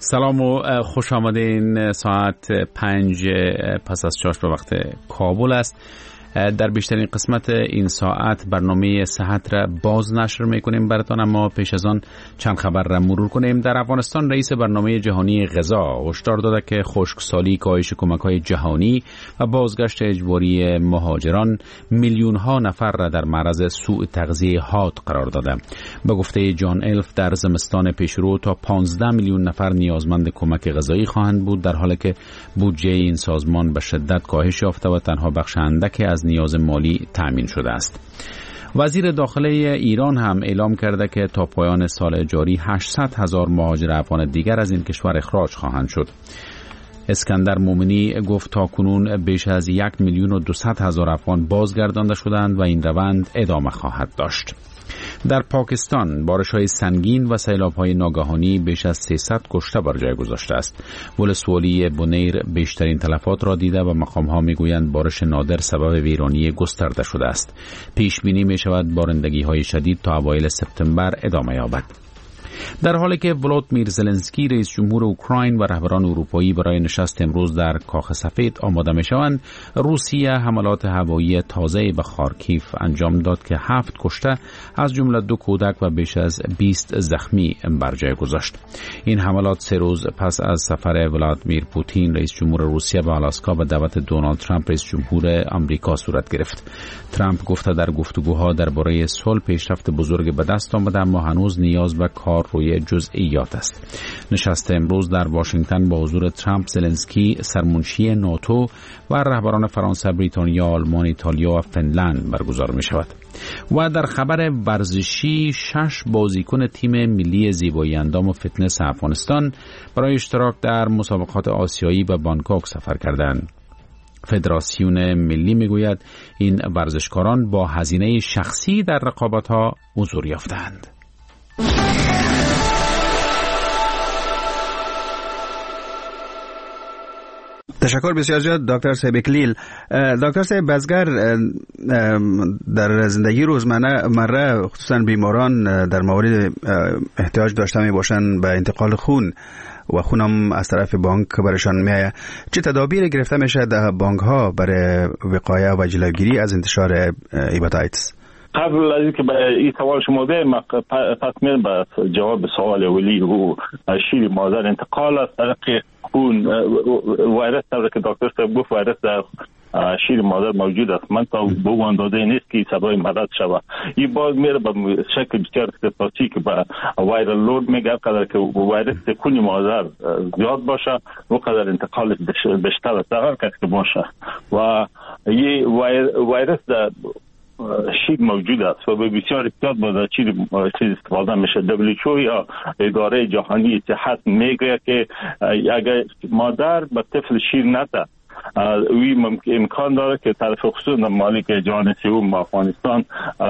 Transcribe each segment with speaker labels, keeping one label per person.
Speaker 1: سلام و خوش آمدین. ساعت 5 پس از 4 به وقت کابل است. در بیشترین قسمت این ساعت برنامه صحت را باز نشر میکنیم براتون، اما پیش از آن چند خبر را مرور کنیم. در افغانستان رئیس برنامه جهانی غذا هشدار داده که خشکسالی، کاهش کمک‌های جهانی و بازگشت اجباری مهاجران میلیون ها نفر را در معرض سوء تغذیه حاد قرار داده. به گفته جان الف در زمستان پیشرو تا 15 میلیون نفر نیازمند کمک غذایی خواهند بود، در حالی که بودجه این سازمان به شدت کاهش یافته و تنها بخش اندکی از نیاز مالی تأمین شده است. وزیر داخله ایران هم اعلام کرده که تا پایان سال جاری 800,000 مهاجر افغان دیگر از این کشور اخراج خواهند شد. اسکندر مومنی گفت تا کنون بیش از 1,200,000 افغان بازگردانده شدند و این روند ادامه خواهد داشت. در پاکستان بارش‌های سنگین و سیلاب‌های ناگهانی بیش از 300 کشته بر جای گذاشته است. ولسوالی بونیر بیشترین تلفات را دیده و مقام‌ها می‌گویند بارش نادر سبب ویرانی گسترده شده است. پیش بینی می‌شود بارندگی‌های شدید تا اوایل سپتامبر ادامه یابد. در حالی که ولادیمیر زلنسکی رئیس جمهور اوکراین و رهبران اروپایی برای نشست امروز در کاخ سفید آماده می‌شوند، روسیه حملات هوایی تازه‌ای به خارکیف انجام داد که 7 کشته از جمله 2 کودک و بیش از 20 زخمی بر جای گذاشت. این حملات 3 روز پس از سفر ولادیمیر پوتین رئیس جمهور روسیه به آلاسکا به دعوت دونالد ترامپ رئیس جمهور آمریکا صورت گرفت. ترامپ گفته در گفتگوها درباره صلح پیشرفت بزرگ به دست آمده، اما هنوز نیاز به کار روی جزئیات است. نشست امروز در واشنگتن با حضور ترامپ، زلنسکی، سرمنشی ناتو و رهبران فرانسه، بریتانیا، آلمان، ایتالیا و فنلند برگزار می شود. و در خبر ورزشی 6 بازیکن تیم ملی زیبایی اندام و فتنس افغانستان برای اشتراک در مسابقات آسیایی به بانکوک سفر کردند. فدراسیون ملی میگوید این ورزشکاران با هزینه شخصی در رقابت‌ها حضور یافتند.
Speaker 2: تشکر بسیار زیاد دکتر صاحب اکلیل. دکتر صاحب بزگر در زندگی روزمره خصوصا بیماران در مورد احتیاج داشته می باشند به انتقال خون و خونم از طرف بانک برشان میآید. چه تدابیر گرفته میشه در بانک ها برای وقایه و جلوگیری از انتشار هپاتیتس؟
Speaker 3: قبل از اینکه به این سوال شما بدم، پس میرم به جواب سوال اولی و شیر مادر انتقال از طریق خون ویروس که دکتر صاحب گفت ویروس در شیر مادر موجود است. من تا به اون اندازه نیست که سبب مرض شود. این باز میره به شکل بسیار اختصاصی که به وایرال لود میگه. قدر که ویروس خون مادر زیاد باشه و قدر انتقال بیشتر است هر کس که باشه و این ویروس در شیر موجود است و به بسیار احتیاط باید چیز استفاده میشه. WHO یا اداره جهانی صحت میگه که اگر مادر به طفل شیر نده، امکان داره که طرف خصوص مالک جهان سوم افغانستان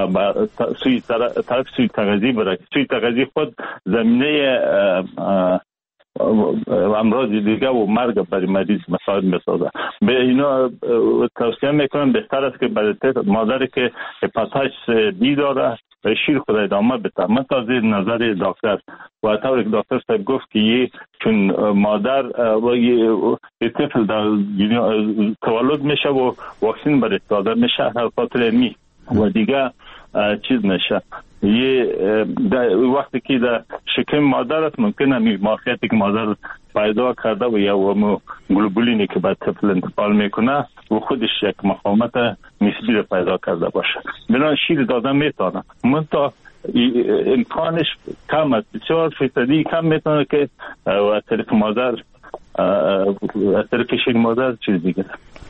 Speaker 3: طرف سوی تغذیه بره. سوی تغذیه خود زمینه امراض دیگه و مرگ برای مریض مساعد میسازه. به اینا توصیه میکنم بهتر است که برای مادری که هپاتیتس بی داره به شیر خود ادامه بده. من تازه نظر دکتر و طوری که دکتر صاحب گفت که چون مادر و یه طفل در تولد میشه و واکسین برای داده میشه هر خاطر می و دیگه چیز نشه. وقتی که در شکم مادر است ممکنه مارکتی که مادر پیدا کرده و یا گلوبولینی که به طفل انتقال میکنه و خودش یک مقاومت نسبی را پیدا کرده باشه. بنابراین شیر دادن میتونه، منتها امکانش کم است، بسیار فیصدی کم میتونه که از طریق مادر از طریق شیر مادر چیز دیگه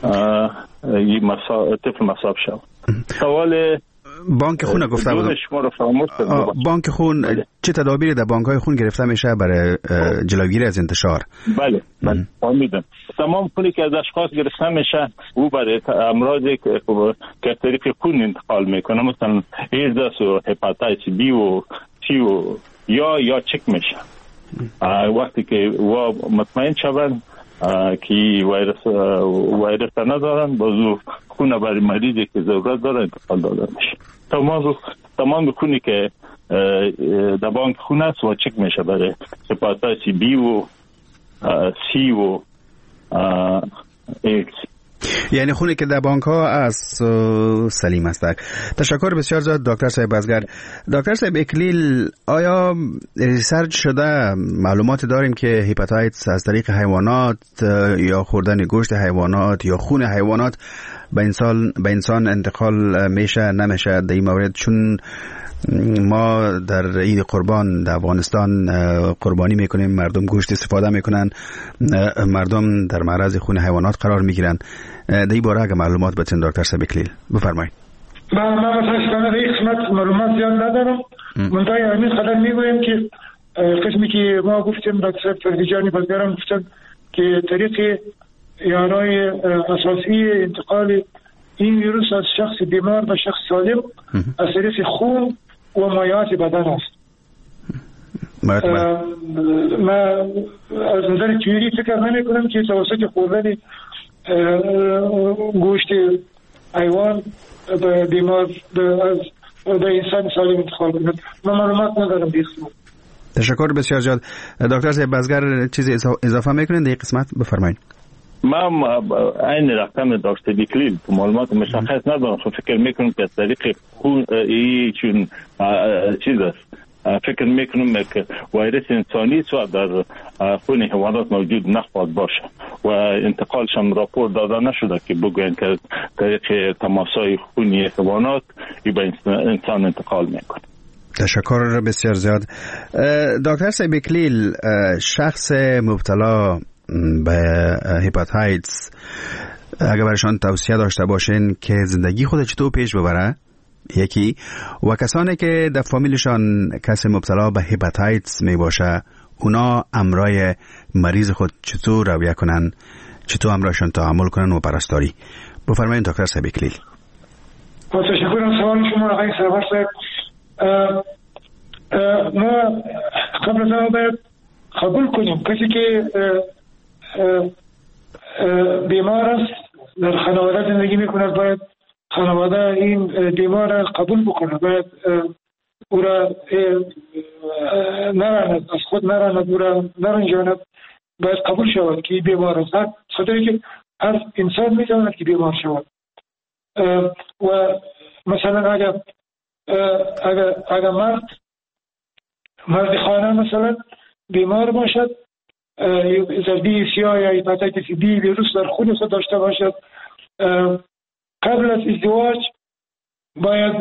Speaker 3: طفل مصاب شود. سوال
Speaker 2: بانک خون گفته بودم. بانک خون چه تدابیری در بانک های خون گرفته میشه برای جلوگیری از انتشار؟
Speaker 3: بله فهمیدم. تمام خونی که از اشخاص گرفته میشه او برای امراضی که طریق خون انتقال میکنه، مثلا ایدز و هپاتیتس بی و سی و یا چک میشه. وقتی که مطمئن شوند که ویروس ندارن، بازو خون برای مریضی که ضرورت داره انتقال داده میشه. تمام خونی که در بانک خون است و چک میشه برای هپاتیتس بی و سی و ایکس.
Speaker 2: یعنی خونی که در بانک ها از سلیم است. تشکر بسیار زیاد دکتر صاحب بزگر. دکتر صاحب اکلیل، آیا ریسرچ شده، معلومات داریم که هپاتایتس از طریق حیوانات یا خوردن گوشت حیوانات یا خون حیوانات به انسان انتقال میشه نمیشه؟ در این مورد چون ما در عید قربان در افغانستان قربانی میکنیم، مردم گوشت استفاده میکنن، مردم در معرض خون حیوانات قرار میگیرن. در این باره اگه معلومات بتین دکتر صاحب اکلیل بفرمایید.
Speaker 4: من متاسفانه این قسمت معلومات زیاد ندارم. منتها همین قدر میگویم که قسمی که ما گفتیم دکتر فردیجانی بزگران گفتن که طریق یارای اساسی انتقال این ویروس از شخص بیمار به شخص سالم از طریق خون و مایعات بدن است. ما از نظر تئوری فکر نمی کنم که توسط خوردن گوشت حیوان به بیمار به انسان سالم انتقال کند. ما معلومات ندارم بیخصوص.
Speaker 2: تشکر بسیار زیاد. دکتر صاحب بزگر چیزی اضافه میکنین در این قسمت؟ بفرمایید.
Speaker 3: من این رقم دکتر بیکلیل معلومات مشخص ندارم، فکر میکنم که از طریق خون چون چیز است، فکر میکنم که ویروس انسانی سو در خون حیوانات موجود نخواهد باشه و انتقالش هم راپور داده نشده که بگوین که طریق تماسای خونی حیوانات به انسان انتقال میکنه.
Speaker 2: تشکر بسیار زیاد. دکتر صاحب اکلیل، شخص مبتلا به هپاتایتس اگر برشان توصیه داشته باشین که زندگی خود چطور پیش ببره یکی، و کسانی که در فامیلشان کسی مبتلا به هپاتایتس می باشه اونا امرای مریض خود چطور رویه کنن، چطور امرایشان تعامل کنن و پرستاری؟ بفرمایید دکتر صاحب اکلیل.
Speaker 4: تشکر از سوال شما آقای سرور صاحب. ما قبل از آن باید قبول کنیم کسی که بیمار است در خانواده زندگی میکنه باید خانواده این بیمار را قبول بکنه، باید او را نراند، از خود نراند، او را نرنجاند، باید قبول شود که بیمار است. خاطری که هر انسان میتواند که بیمار شود و مثلا اگر مرد خانه مثلا بیمار باشد، زردی سیاه یا هپاتیتس بی ویروس در خون خود داشته باشد، قبل از ازدواج باید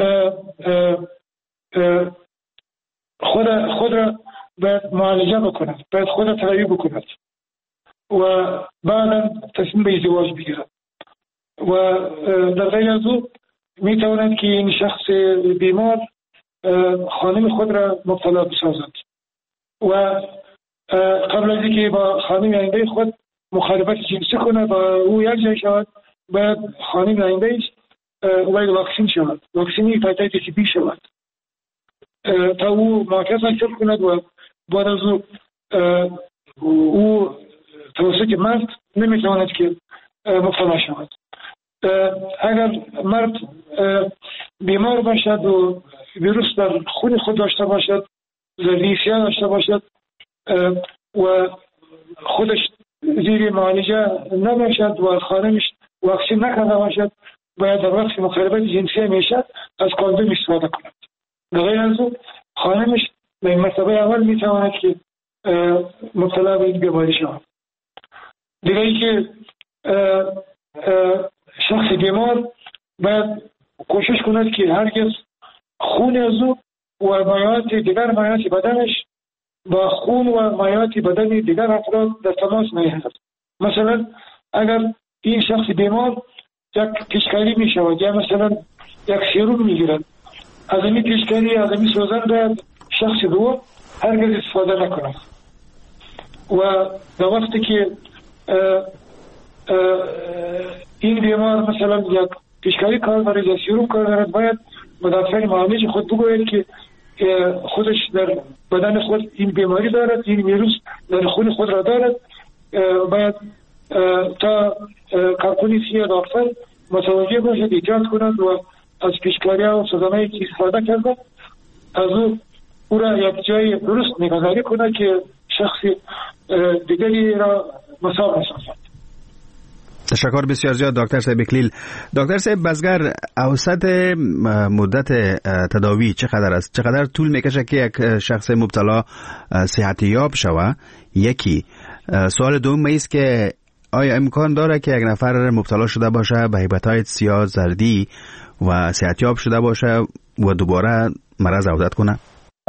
Speaker 4: خود را باید معالجه بکند، باید خود را تداوی بکند و بعدا تصمیم به ازدواج بگیرد و در غیر از او می تواند که این شخص بیمار خانم خود را مبتلا بسازد و قبل از اینکه با خانم آینده خود مخالفت جنسی کنه با او یک جای شود، باید خانم آیندهش باید واکسین شود، واکسین هپاتیتس بی شود تا او مرکز حاصل کند و بعد از او توسط مرد نمیتواند که مبتلا شود. اگر مرد بیمار باشد و ویروس در خون خود داشته باشد، زردی سیاه داشته باشد و خودش زیر معالجه نباشد و خانمش واکسین نکرده باشد، باید در وقت مخالفت جنسی میشد از کاندوم استفاده کند. در غیر از او خانمش به مرتبه اول میتواند که مبتلا به این بیماری شود. دیگه ای که شخص بیمار باید کوشش کند که هرگز خون از او و مایعات دیگر مایعات بدنش با خون و مایعات بدن دیگر افراد در تماس نیفتد. مثلا اگر این شخص بیمار یک پیشکاری می شود یا مثلا یک سیروم می گیرد، از این پیشکاری از این سوزن باید شخص دو هرگز استفاده نکند و در وقتی که این بیمار مثلا یک پیشکاری کار دارد یا سیروم کار دارد، باید مدافع معالج خود بگوید که خودش در بدن خود این بیماری دارد، این ویروس در خون خود را دارد، باید تا کارکنی سیاه دکتر متوجه باشد، احتیاط کند و از پیشکاری ها و سزنهایی که استفاده کرده از او را یک جای درست نگهداری کند که شخص دیگری را مساو می‌سازد.
Speaker 2: تشکر بسیار زیاد دکتر صاحب اکلیل. دکتر صاحب بزگر، اوسط مدت تداوی چقدر است؟ چقدر طول میکشه که یک شخص مبتلا صحت یاب شود؟ یکی. سوال دوم است که آیا امکان داره که یک نفر مبتلا شده باشه به هپاتیت سیا زردی و صحت یاب شده باشه و دوباره مرض عودت کنه؟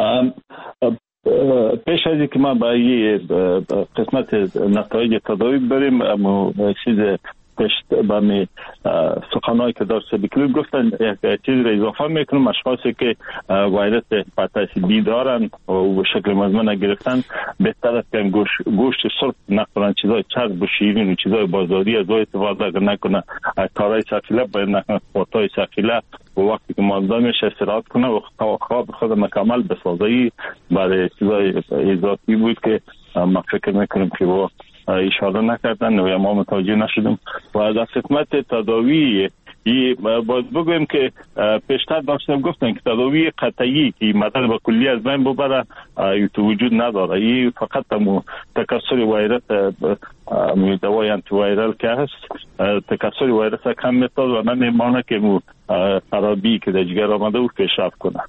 Speaker 3: پیش از اینکه ما با یه قسمت نتایج تداوی بریم، اما چیز پیش با می سخنایی که دکتر سبکلیل گفتن یک چیز را اضافه میکنم. اشخاصی که ویروس هپاتیت بی دارن و شکل مزمن گرفتن بهتر است که گوشت سرخ نخورن، چیزای چرب و شیرین و چیزای بازاری از استفاده نکنه، کارهای ثقیله باید نکنه، خودهای ثقیله و وقتی که مالدا میشه استراحت کنه و خواب خود مکمل بسازه. برای چیزای اضافی بود که ما فکر میکنیم که با اشاره نکردن و ما متوجه نشدیم. و در خدمت تداوی باید بگویم که پیشتر داشتم گفتن که تداوی قطعی که مدل با کلی از بین ببره تو وجود نداره. این فقط تکثر ویروس دوای انتی ویرال که هست تکثر ویروس کم میتاد و نمیمانه که خرابی که در جگر آمده او پیشرفت کنه.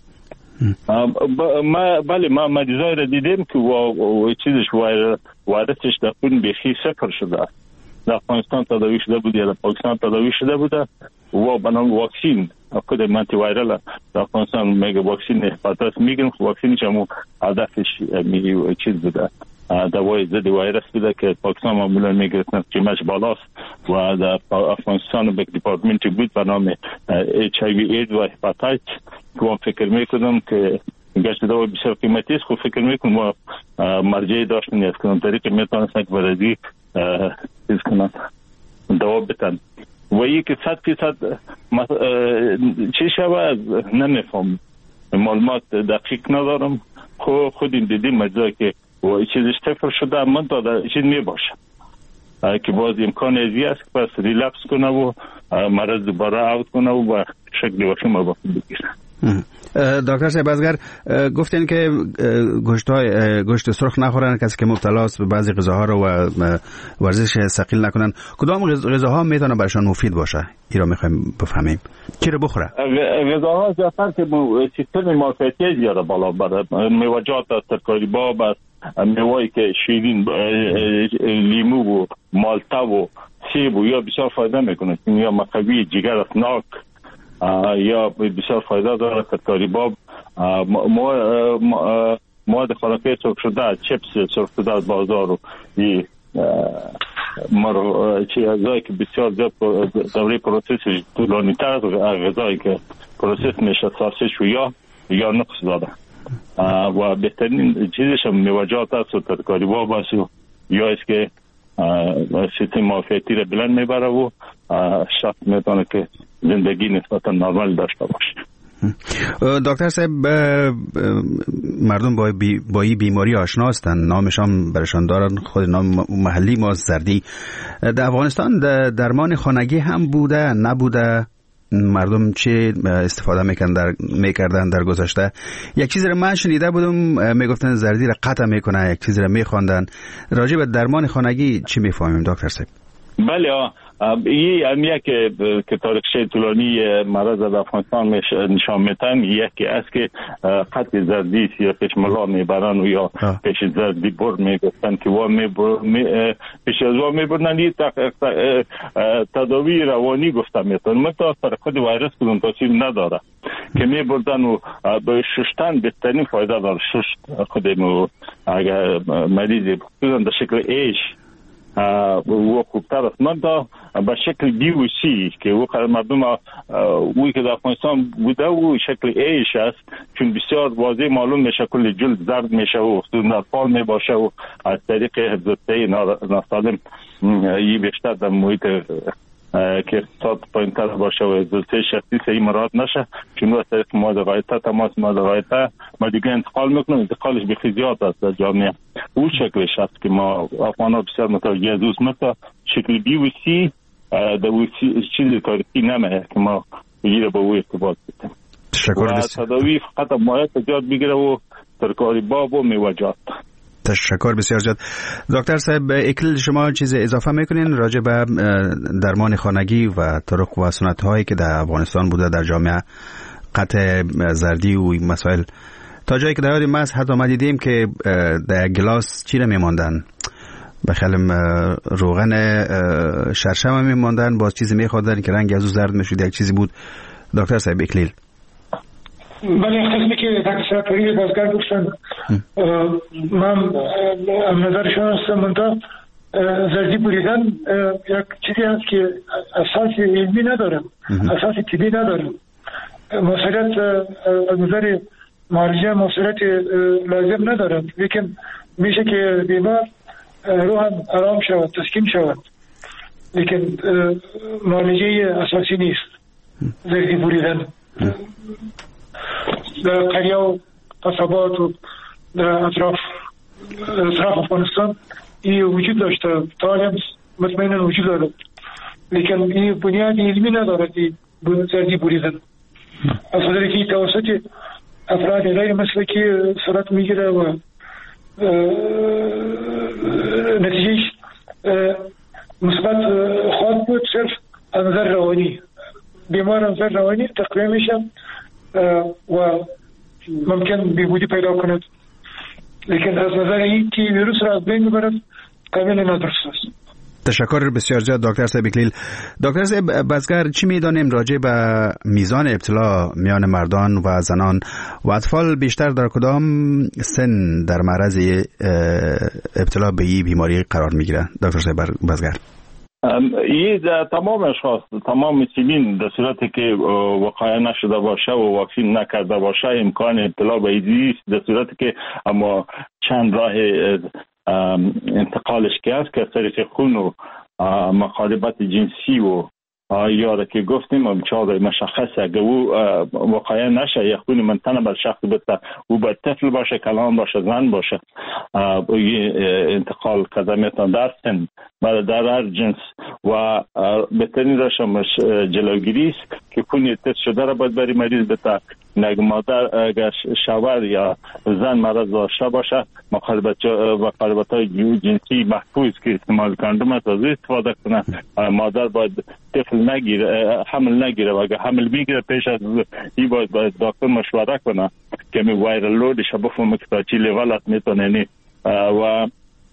Speaker 3: بله ما مریضای را دیدیم که چیزش ویروسش در خون بیخی صفر شده. در افغانستان تداوی شده بود یا در پاکستان تداوی شده بوده و بنام واکسین خود منتی ویرال در افغانستان میگه واکسین هپاتیت میگن، واکسینش هم هدفش چیز بوده، دوای ضد ویروس بوده که پاکستان معمولا میگرفتن قیمتش بالاست و در افغانستان به دیپارتمنتی بود به نام HIV AIDS و هپاتیت که من فکر میکنم که گشت دوا بسیار قیمتی است. خب فکر میکنم ما مرجعی داشتن از کنم طریق میتونستن که برازی چیز کنن دوا بتن و یکی 100% چی شود نمیفهم، معلومات دقیق ندارم. خود این دیدیم مجزایی که چیزش صفر شده من تا چیز میباشه که باز امکان ازی است که پس ریلپس کنه و مرض دوباره عود کنه و با شکل وخیم رو بگیره.
Speaker 2: دکتر صاحب بزگر گفتین که گوشت سرخ نخورن کسی که مبتلا است به بعضی غذاها رو و ورزش ثقیل نکنن. کدام غذاها میتونه برشان مفید باشه؟ این رو میخوایم بفهمیم. چی رو بخوره؟
Speaker 3: غذاها زیادتر که سیستم معافیتی زیاده بالا بره، میوه‌جات، ترکاری باب است، میوه‌ای که شیرین، لیمو و مالتا و سیب و یا بسیار فایده میکنه، یا مقوی جگر است، ناک یا بسیار فایده داره. ترکاری باب، مواد خوراکی سرخ شده، چپس سرخ شده از بازار و غذایی که بسیار زیاد دوره پروسس طولانی تر از غذایی که پروسس میشه، ساسج و یا نقص داره و بهترین چیزش هم میوه‌جات است و ترکاری باب است یا است که سیستم معافیتی را بلند میبره و شخص میتونه که زندگی نسبتا نرمال داشته باشه.
Speaker 2: دکتر صاحب مردم با این بیماری آشنا هستند، نامش هم برشان دارن، خود نام محلی ما زردی. در افغانستان درمان خانگی هم بوده نبوده؟ مردم چه استفاده میکردن در گذشته؟ یک چیزی را من شنیده بودم میگفتن زردی را قطع میکنه، یک چیزی را میخواندن. راجع به درمان خانگی چی میفهمیم دکتر صاحب؟
Speaker 3: بله این همیه که تاریخچه طولانی مرض در افغانستان نشان میتن. یکی است که خط زردی سیاهش ملا میبرن و یا پیش زردی بر میگفتن که پیش از وا میبرن. این تداوی روانی گفتن میتن متا پر خود ویروس کدوم تاثیر نداره که میبردن و به ششتن بهترین فایده داره. ششت خودمو اگر مریضی بودن در شکل ایش و خوبتر است. من دا به شکل بیوسی که او مردم اوی که در افغانستان بوده و شکل ایش است، چون بسیار واضح معلوم میشه کل جلد زرد میشه و در پال میباشه و از طریق حفظ‌الصحه ناسالم یه بیشتر در محیط که اقتصاد پایین‌تر باشه و حفظ‌الصحه شخصی صحیح مراعات نشه، چون از طریق مواد غایطه تماس مواد غایطه ما دیگه انتقال میکنم، انتقالش بخی زیاد است در جامعه. او شکلش هست که ما افغان‌ها بسیار متوجه از اوست. مثلا شکل بیوسی در چیزی تاریخی نمیه که ما بگیره با او ارتباط بتیم و تداوی فقط مایه زیاد بگیره و ترکاری باب و میوه‌جات.
Speaker 2: تشکر بسیار زیاد. دکتر صاحب اکلیل، شما چیز اضافه میکنین راجع به درمان خانگی و طرق و سنت هایی که در افغانستان بوده در جامعه، قطع زردی و مسائل، تا جایی که در یاد ما حتی ما دیدیم که در گلاس چی را میماندن، بخیال روغن شرشم میماندن، باز چیزی میخوردن که رنگ از او زرد میشد، یک چیزی بود. دکتر صاحب اکلیل.
Speaker 4: بله، قسمی که دکتر پری بازگرد گفتن من نظرشان هستم. منطقه زردی بریدن یک چیزی هست که اساس علمی ندارم، اساس طبی ندارم، موثریت از نظر معالجه موثریت لازم ندارد، لیکن میشه که بیمار روحاً آرام شود، تسکین شود، لیکن معالجه اساسی نیست زردی بریدن. در قریه و قصبات و در اطراف افغانستان این وجود داشته، تا حالی مطمئنا وجود دارد، لیکن این بنیاد علمی ندارد زردی بریدن، از خاطر که توسط افراد غیر مسلکی صورت میگیره و نتیجهش مثبت خواهد بود. صرف از نظر روانی بیمار از نظر روانی تقویه میشه و ممکن بیهودی پیدا کند، لیکن از نظر این که ویروس را از بین میبرد کاملا نادرست است.
Speaker 2: تشکر بسیار زیاد دکتر صاحب اکلیل. دکتر صاحب بزگر، چی میدانیم راجع به میزان ابتلا میان مردان و زنان و اطفال بیشتر در کدام سن در معرض ابتلا به این بیماری قرار میگیره؟ دکتر صاحب بزگر.
Speaker 3: این تمام اشخاص، تمام مسنین در صورتی که وقایع نشده باشه و واکسین نکرده باشه امکان ابتلا به این در صورتی که اما چند راه انتقالش که است که از طریق خون و مخالبت جنسی و یا که گفتیم بچه‌ها مشخص اگه او واقعا نشه یا خون منتنه بر شخص بده او باید طفل باشه، کلان باشه، زن باشه، انتقال کرده میتونه در سن در هر جنس و بهترین روشش جلوگیری است که خون تست شده را باید بری مریض بده. اگه مادر اگر شوهر یا زن مرض داشته باشه مخالبت‌های جنسی محفوظ که استعمال کاندوم از استفاده کنه. مادر باید طفل نگیره، حمل نگیره و اگر حمل میگیره پیش از این باید دکتر مشوره کنه که می وایرال لودش بفهمه که تا چی لیولت میتونه و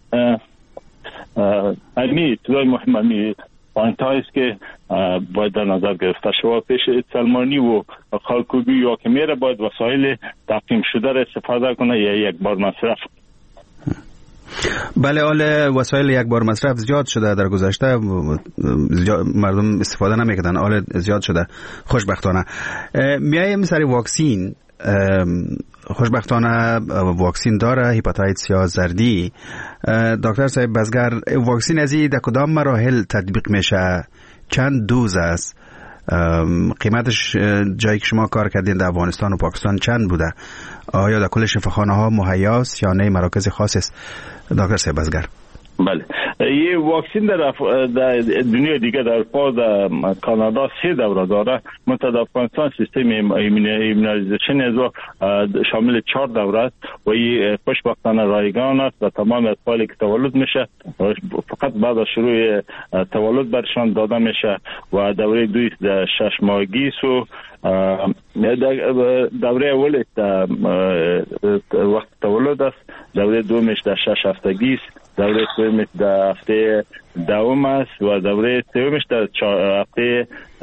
Speaker 3: امی توی مهمه پوینت هایست که باید در نظر گرفته شود. پیش سلمانی و خالکوبی یا که میره باید وسایل تقسیم شده را استفاده کنه یا یک بار مصرف.
Speaker 2: بله، حال وسایل یک بار مصرف زیاد شده در گذشته، مردم استفاده نمیکردن، حال زیاد شده خوشبختانه. میایم سر واکسین. خوشبختانه واکسین داره هپاتیتس یا زردی. دکتر صاحب بزگر، واکسین از این در کدام مراحل تطبیق میشه؟ چند دوز است؟ قیمتش جایی که شما کار کردین در افغانستان و پاکستان چند بوده؟ آیا در کل شفاخانه ها مهیاست یا نه مراکز خاص است؟ دکتر صاحب بزگر.
Speaker 3: بله، یه واکسین در دنیا دیگه در اروپا در کانادا 3 دوره داره، منتها در افغانستان سیستم ایمونایزیشن از شامل 4 دوره است و این خوشبختانه رایگان است و تمام اطفالی که تولد میشه فقط بعد از شروع تولد برشان داده میشه و دوره 2 در 6 ماهگی و دوره اول وقت تولد است، دوره دومش در 6 هفتگی است، دوره سومش در هفته دوم است و دوره سومش در هفته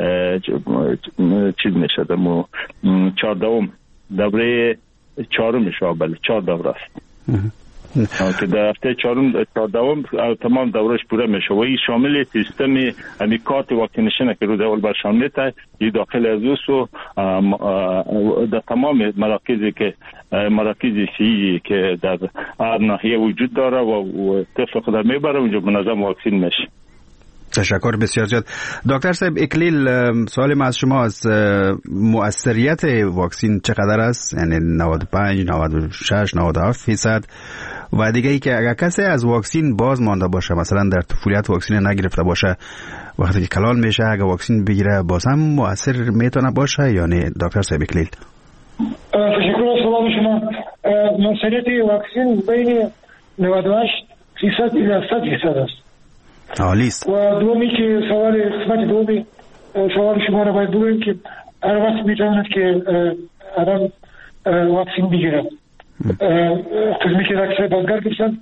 Speaker 3: چیز میشه در 14م، دوره 4مش. بله 4 دوره است که در هفته 14م تمام دورش پوره میشه و این شامل سیستم امی کارت واکسینیشن که رو اول برشان میته این داخل از اوست و در تمام مراکزی سی که در هر ناحیه وجود داره و طفل خود میبره اونجا منظم واکسین میشه.
Speaker 2: تشکر بسیار زیاد. دکتر صاحب اکلیل، سوال ما از شما از مؤثریت واکسین چقدر است؟ یعنی 95 96 97% و دیگه ای که اگر کسی از واکسین باز مانده باشه، مثلا در طفولیت واکسین نگرفته باشه، وقتی که کلان میشه اگر واکسین بگیره باز هم مؤثر میتونه باشه یا نه؟ دکتر صاحب اکلیل.
Speaker 4: تشکر از سوال شما. مؤثریت واکسین بین 98% الی 100% است.
Speaker 2: عالی است.
Speaker 4: و دومی که قسمت دومی سوال شما را باید بگویم که هر وقت میتواند که آدم واکسین بگیرد. قسمی که دکتر بازگر گفتن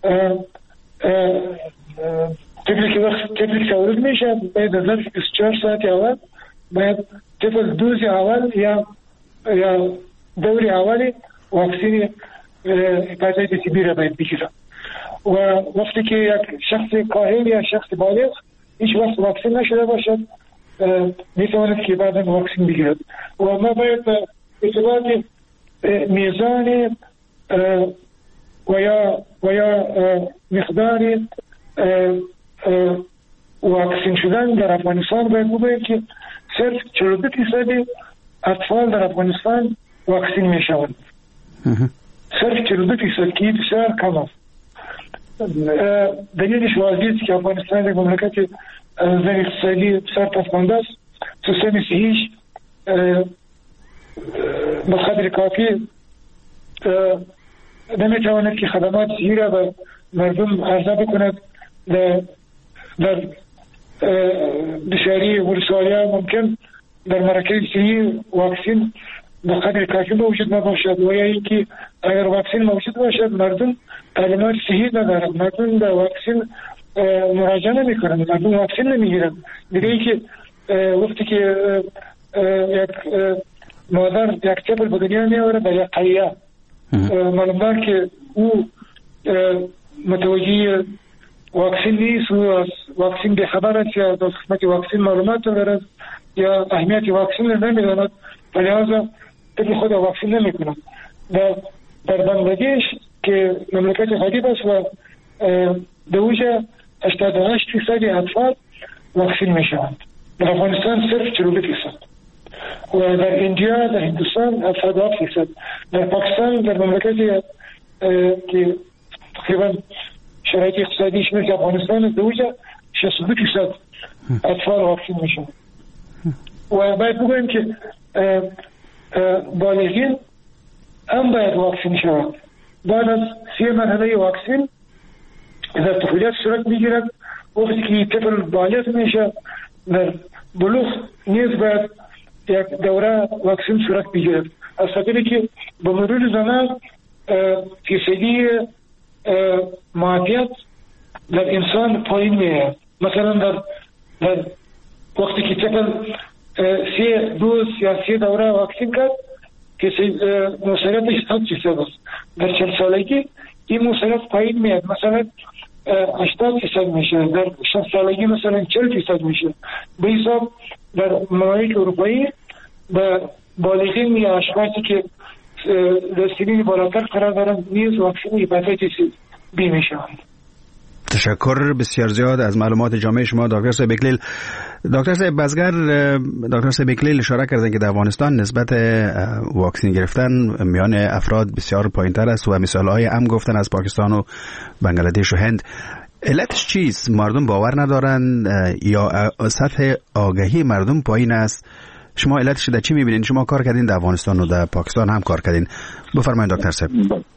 Speaker 4: تبلیک تولید میشه، باید از 24 ساعت اول باید طفل دوز اول یا دوری اولی واکسین هپاتیتس بی را باید بگیرد. و وقتی که یک شخص کاهل یا شخص بالغ هیچ وقت واکسین نشده باشد میتواند که بعدا واکسین بگیرد. و ما باید اعتبار میزان و یا مقدار واکسین شدن در افغانستان باید بگویم که صرف 42% اطفال در افغانستان واکسین میشوند. صرف 42% که بسیار کم است. دلیلش واضح است که افغانستان یک مملکت زیر اقتصادی بسیار پسمانده است. سیستم صحیش به قدر کافی نمیتواند که خدمات صحی را به مردم عرضه بکند. در بسیاری ولسوالی‌ها ممکن در مراکز صحی واکسین به قدر کافی موجود نباشد و یا اینکه اگر واکسین موجود باشد مردم تعلیمات صحیح ندارند، مردم به واکسین مراجعه نمی‌کنند، مردم واکسین نمی‌گیرند. دیگه اینکه وقتی که یک مادر یک طفل به دنیا می‌آورد در یک قریه معلومدار که او متوجه واکسین نیست و از واکسین بخبر است یا از قسمت واکسین معلومات ندارد یا اهمیت واکسین را نمی‌داند، لذا طفل خود واکسین نمی‌کند. در بنگلادش که مملکت غریب است و دوجه 88% اطفال واکسین میشوند. در افغانستان صرف 42% و در اندیا، در هندوستان 77%. در پاکستان در مملکتی که تقریبا شرایط اقتصادیش مثل افغانستان دوجه 62% اطفال واکسین میشوند. و باید بگویم که بالغین هم باید واکسین شوند. بعد از 3 مرحله واکسین در طفولیت صورت میگیرد. وقتی که طفل بالغ میشه در بلوغ نیز باید یک دوره واکسین صورت بگیرد. از خاطری که به مرور زمان فیصدی معافیت در انسان پایین میاد. مثلا در وقتی که طفل 3 دوز یا 3 دوره واکسین کرد که مسئولیتش 100% است. در 40 سالگی این مسئولیت پایین میاد، مثلا 80% میشه، در 60 سالگی مثلا 40% میشه. به حساب در ممالک اروپایی به بالغین یا اشخاصی که در سنین بالاتر قرار دارند نیز واکسین هپاتیتس بی میشوند.
Speaker 2: تشکر بسیار زیاد از معلومات جامع شما دکتر صاحب اکلیل. دکتر صاحب بزگر، دکتر صاحب اکلیل اشاره کردن که در افغانستان نسبت واکسین گرفتن میان افراد بسیار پایین‌تر است و مثال‌های هم گفتن از پاکستان و بنگلادش و هند. علتش چیست؟ مردم باور ندارن یا سطح آگاهی مردم پایین است؟ شما علتش در چی می‌بینید؟ شما کار کردین در افغانستان و در پاکستان هم کار کردین. بفرمایید دکتر صاحب.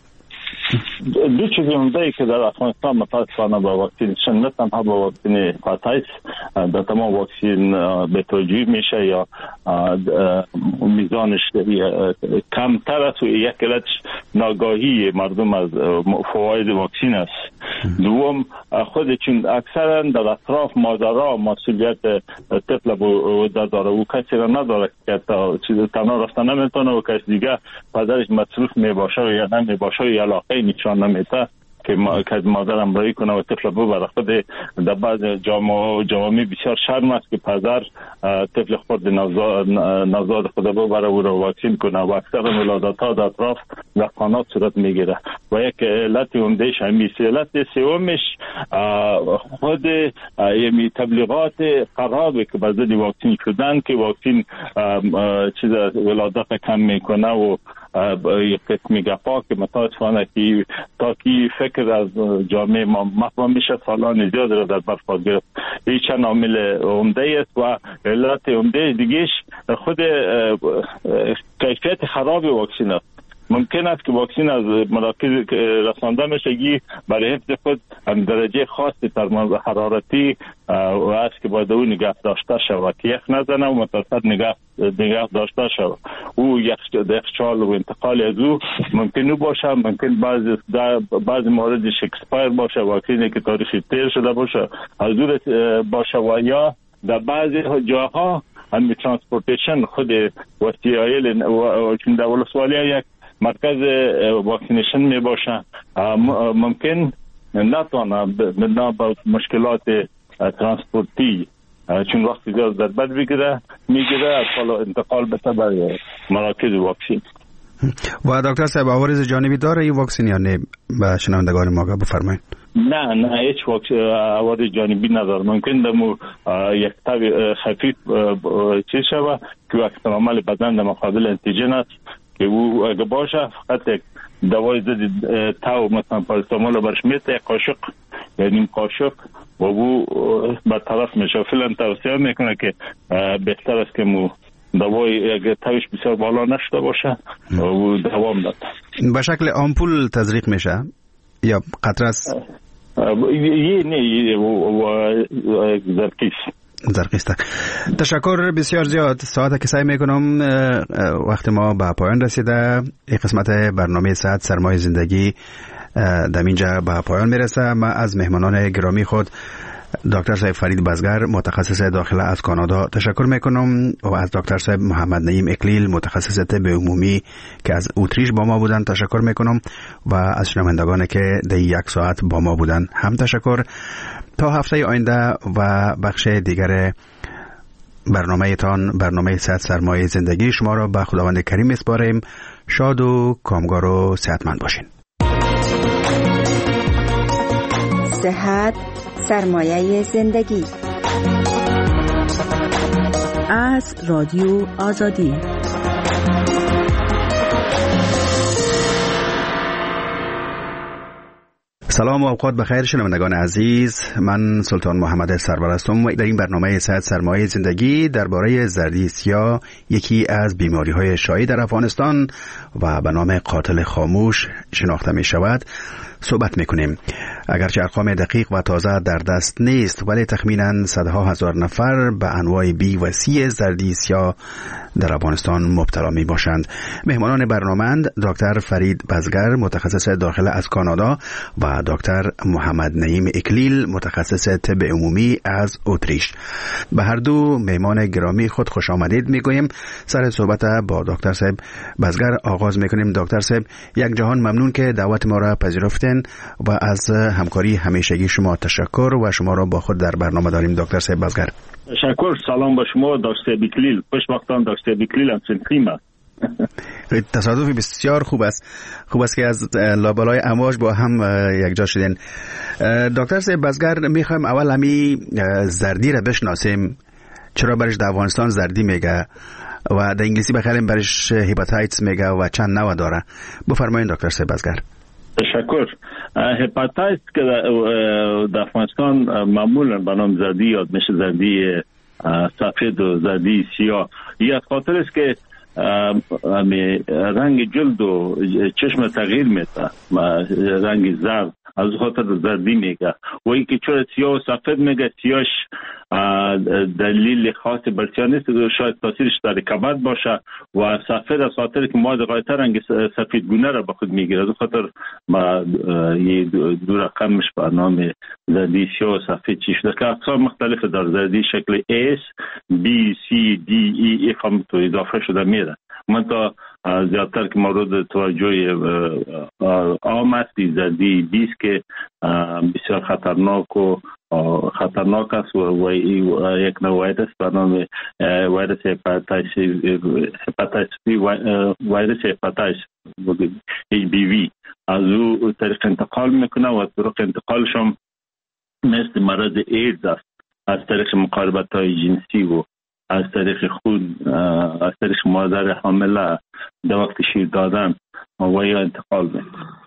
Speaker 3: دو چیز عمده که در افغانستان متاسفانه با واکسینشن نه تنها با واکسین هپاتیتس در تمام واکسین به توجیه میشه یا میزانش کمتر است و یک علتش ناگاهی مردم از فواید واکسین است. دوم خود چون اکثرا در اطراف مادرها مسئولیت طفل داره و کسی را نداره که تنها رفتن نمیتونه و کسی دیگه پدرش مصروف میباشه یا نمیباشه یا علاقه نشان نمیده که مادر امرایی کنه و طفل ببره. خود در بعض جوامع بسیار شرم است که پدر طفل خود نوزاد خود ببره و را واکسین کنه و اکثر ولادت ها در اطراف لقانات صورت میگیره و یک علت عمدهش همیشه. علت سومش خود یعنی تبلیغات خرابه که به ضد واکسین شدن که واکسین چیز ولادت کم میکنه و یک قسمی گپا که متاسفانه که تا کی فکر از جامعه ما مفهوم میشه سالان زیاد را در برفاز گرفت. این چند عامل عمده است و علت عمده دیگهش خود کیفیت خراب واکسین است. ممکن است که واکسن از مراکز رسانده میشه برای حفظ خود هم درجه خاصی حرارتی و است که باید اون نگاه داشته شود که یخ نزنه و متوسط نگاه داشته شود. او یخچال و انتقال از او ممکن باشه، ممکن بعضی موارد شکسپایر باشه، واکسنی که تاریخ تیر شده باشه از دور باشه و یا در بعضی جاها هم ترانسپورتیشن خود وسایل چون در ولسوالی یک مرکز واکسینیشن می باشه، ممکن نتوانه با مشکلات ترانسپورتی چون وقتی زیاد در بد میگیره انتقال بده برای مراکز واکسین.
Speaker 2: و دکتر صاحب عوارض جانبی داره این واکسن یا نه؟ به شنوندگان ما بفرمایید.
Speaker 3: نه هیچ عوارض جانبی نداره. ممکن دمو یک تب خفیف چیز شود که اکثر عمل بدن در مقابل انتیجن است که او اگه باشه فقط یک دوای ضد تاو مثلا پاراسیتامول برش میته یک قاشق یا نیم قاشق و او برطرف میشه. فعلا توصیه میکنه که بهتر است که مو دوای اگه تاوش بسیار بالا نشده باشه و دوام داد.
Speaker 2: به شکل آمپول تزریق میشه یا قطره است؟ زرقیسته. تشکر بسیار زیاد. ساعت که سعی میکنم وقت ما به پایان رسیده. این قسمت برنامه صحت سرمایه زندگی در اینجا به پایان میرسه. من از مهمانان گرامی خود دکتر صاحب فرید بزگر متخصص داخله از کانادا تشکر میکنم و از دکتر صاحب محمد نعیم اکلیل متخصص طب عمومی که از اتریش با ما بودن تشکر میکنم و از شنوندگانی که در یک ساعت با ما بودن هم تشکر. تا هفته آینده و بخش دیگر برنامه صحت سرمایه زندگی شما را به خداوند کریم میسپاریم. شاد و کامگار و صحتمند باشین.
Speaker 5: صحت سرمایه زندگی از رادیو آزادی.
Speaker 2: سلام و اوقات بخیر شنوندگان عزیز. من سلطان محمد سرور هستم و در این برنامه صحت سرمایه زندگی درباره زردی سیاه، یکی از بیماری‌های شایع در افغانستان و به نام قاتل خاموش شناخته می شود صحبت میکنیم. اگرچه ارقام دقیق و تازه در دست نیست ولی تخمینا صدها هزار نفر به انواع بی و سی زردی سیاه در افغانستان مبتلا می باشند. مهمانان برنامه‌اند دکتر فرید بزگر متخصص داخله از کانادا و دکتر محمد نعیم اکلیل متخصص طب عمومی از اتریش. به هر دو مهمان گرامی خود خوش آمدید میگویم. سر صحبت با دکتر صاحب بزگر آغاز میکنیم. دکتر صاحب یک جهان ممنون که دعوت ما را پذیرفتین و از همکاری همیشگی شما تشکر و شما را با خود در برنامه داریم. دکتر صاحب بزگر
Speaker 3: تشکر. سلام با شما دکتر بیکلیل. خوشبختانه دکتر بیکلیل هم سنتیم است.
Speaker 2: تصادفی بسیار خوب است که از لابلای امواج با هم یک جا شدین. دکتر صاحب بزگر میخوایم اول همی زردی را بشناسیم. چرا برش در افغانستان زردی میگه و در انگلیسی بخیریم برش هپاتایتس میگه و چند نوع داره؟ بفرمایید دکتر صاحب بزگر.
Speaker 3: تشکر. هپاتایتس که در افغانستان معمولا به نام زردی یاد میشه، زردی سفید و زردی سیاه. این از خاطر است که رنگ جلد و چشم تغییر میده، رنگ زرد، از خاطر زردی میگه. و اینکه چرا سیاه و سفید میگه، سیاهش دلیل خاصی بر سیاه نیست، شاید تاثیرش در کبد باشه و سفید از خاطر که مواد غایطه رنگ سفیدگونه را به خود میگیره. از خاطر یه دو رقمش به نام زردی سیاه و سفید چی شده که اقسام مختلف در زردی شکل S, B, C, D, E, F هم تو اضافه شده میره. من تا زیادتر که مورد توجه عام است زردی بیست که بسیار خطرناک است و یک نوع ویروس به نام ویروس هپاتایتس ویروس هپاتایتس HBV از او طریق انتقال میکنه و طرق انتقالش هم مثل مرض ایدز است، از طریق مقاربت های جنسی و از طریق خون، از طریق مادر حامله در وقت شیر دادن و یا انتقال میکنه.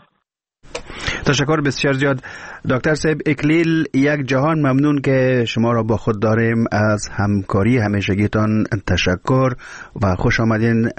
Speaker 2: تشکر بسیار زیاد دکتر صاحب اکلیل. یک جهان ممنون که شما را با خود داریم. از همکاری همیشگیتان تشکر و خوش آمدین